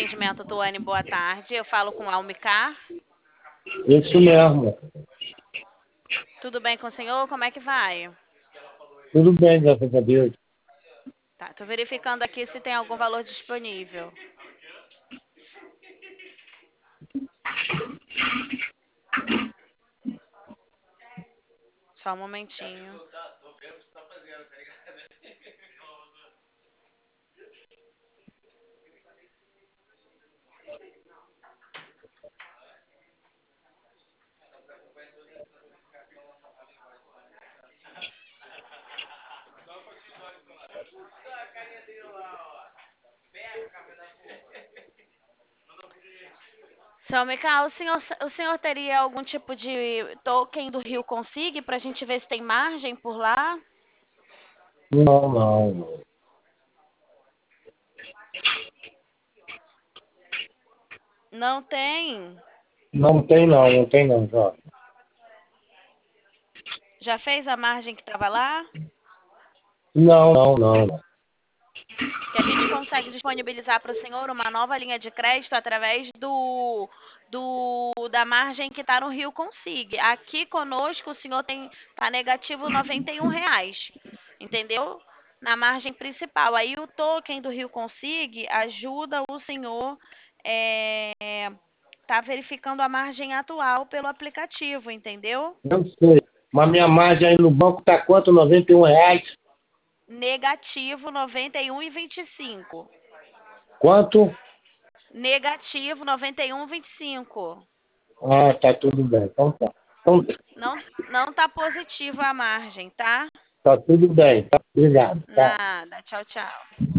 atendimento Tuane, boa tarde. Eu falo com Almicar. Isso mesmo. Tudo bem com o senhor? Como é que vai? Tudo bem, graças a Deus. Tá, tô verificando aqui se tem algum valor disponível. Só um momentinho. Seu Almicar, o senhor teria algum tipo de token do Rio Consig para a gente ver se tem margem por lá? Não, não. Não tem. Não tem não, não tem não, já. Já fez a margem que estava lá? Não, não, não. Que a gente consegue disponibilizar para o senhor uma nova linha de crédito através da margem que está no Rio Consig. Aqui conosco o senhor tá negativo R$ 91, entendeu? Na margem principal. Aí o token do Rio Consig ajuda o senhor tá verificando a margem atual pelo aplicativo, entendeu? Eu sei. Mas minha margem aí no banco tá quanto? R$ 91? Negativo 91,25. Quanto? Negativo 91,25. Ah, tá tudo bem. Então tá. Então, Não tá positivo a margem, tá? tá tudo bem. Tá, obrigado. Tá. Nada. Tchau, tchau.